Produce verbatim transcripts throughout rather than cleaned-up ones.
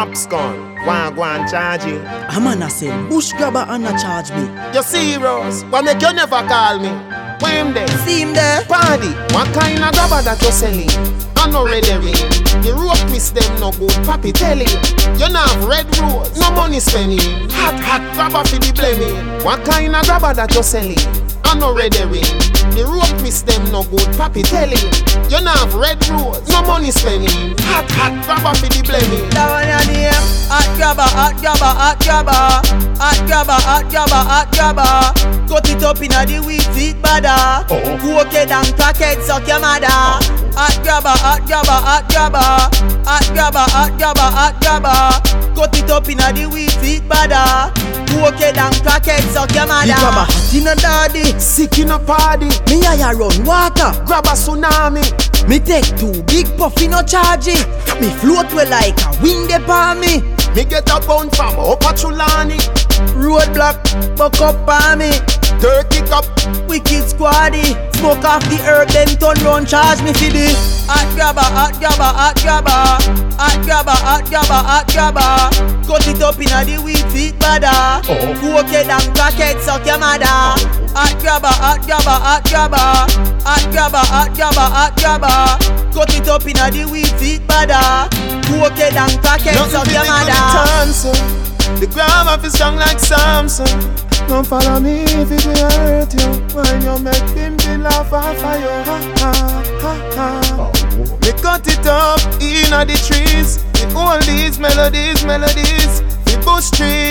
Pops gone, one go and charge you. A man a sell bush grabber and a charge me. You serious? Why make you never call me? When him there? See him there? Party, what kind of grabber that you selling? I no red ring. The rope twist them no good, papi telling. You not have red rose, no money spending. Hot, hot grabber for the blaming. What kind of grabber that you selling? I no red ring. The rope twist them no good, papi telling. You not have red rose, no money spending. Hot, hot grabber for the blaming. That one your name? Hot grabber, hot grabber, hot grabber. Hot grabber, hot grabber, hot grabber. Cut it up inna the wheat seat badder. Cook it and crack it, suck your mother. Hot grabber, hot grabber, hot grabber. Hot grabber, hot grabber, hot grabber. Cut it up inna the wheat seat badder. Cook it and crack it, suck your mother. The grabber hot inna daddy, Sick in a party, me a ya run water. grab a tsunami. Me take two big puffy no charge it. Me float well like a wind upon me. Me get a bone from Upper Chulani. Roadblock, buck up on me. Turkey cup, Wicked squaddy. Smoke off the herb, then turn round, charge me for the hot grabber, hot grabber, hot grabber. Hot grabber, hot grabber, hot grabber. Cut it up inna the wheat seat badder. Cook it and crack it, suck your mother. Hot grabber, hot grabber, hot grabber. Hot grabber, hot grabber, hot grabber. Cut it up inna the wheat seat badder. Cook it and crack it, suck your mother. The grabber is strong like Samson. Don't follow me if it will hurt you. When you make him feel laugh and fire. Ha ha ha ha. Me cut it up inna the trees. With all these melodies, melodies. The bush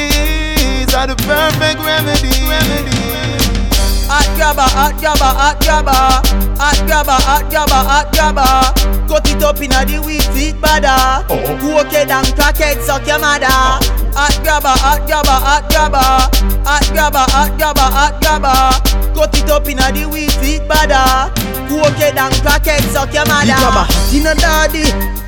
trees are the perfect remedy. remedy. Hot grabber, hot grabber, hot grabber. Hot grabber, hot grabber, hot grabber. Cut it up inna the wheat seat badder. Cook it and crack it, suck your mother. Hot grabber, hot grabber, hot grabber. Hot grabber, hot grabber, hot grabber. Cut it up inna the wheat seat badder. Cook it and crack it, suck your mother. The grabber hot inna daddy.